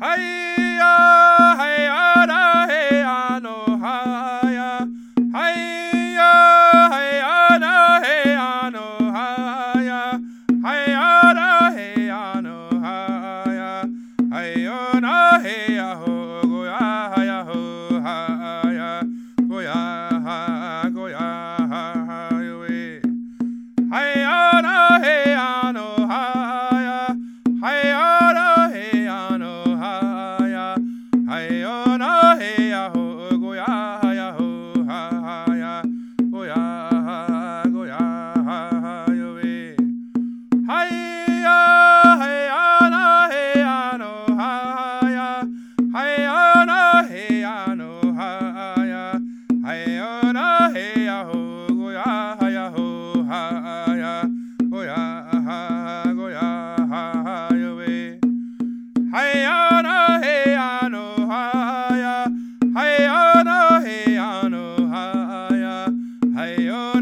Hiya, hiya, da, hiya, no, hiya. Hiya, hiya, da, hiya, no, hiya. Hiya, da, hiya, no, hiya. Hiya, da, hiya, ho, go, ya, hiya, ho, hiya. Go, ya, go, ya, yo, eh. Hiya, da, hiya, no, hiya. Hiya, da, hiya, no, hiya. Hiya, da, hiya, ho, go, ya, hiya, ho, hiya. Go, ya, yo, eh. Hiya, hiya, da, hiya, no, hiya. Hiya, da, hiya, no, hiya. Hiya, da, hiya, ho, go, ya, hiya, ho, hiya. Go, ya, yo, eh. Hiya, da, hiya, no, hiya. Hiya, da, hiya, no, hiya. Hiya,